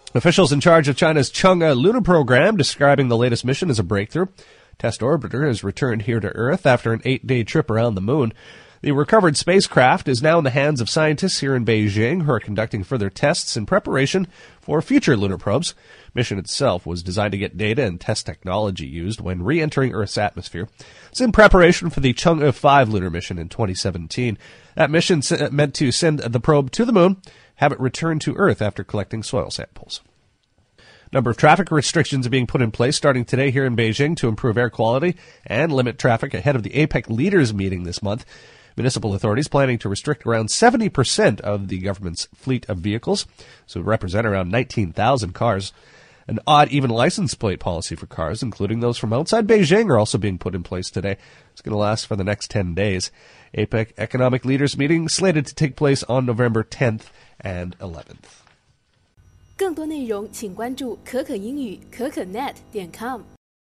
Officials in charge of China's Chang'e lunar program describing the latest mission as a breakthrough. Test orbiter has returned here to Earth after an 8-day trip around the moon. The recovered spacecraft is now in the hands of scientists here in Beijing who are conducting further tests in preparation for future lunar probes. Mission itself was designed to get data and test technology used when re-entering Earth's atmosphere. It's in preparation for the Chang'e 5 lunar mission in 2017. That mission meant to send the probe to the moon, have it return to Earth after collecting soil samples. Number of traffic restrictions are being put in place starting today here in Beijing to improve air quality and limit traffic ahead of the APEC leaders meeting this month. Municipal authorities planning to restrict around 70% of the government's fleet of vehicles, so it would represent around 19,000 cars. An odd even license plate policy for cars, including those from outside Beijing, are also being put in place today. It's going to last for the next 10 days. APEC economic leaders meeting slated to take place on November 10th and 11th. 更多内容请关注可可英语可可net.com。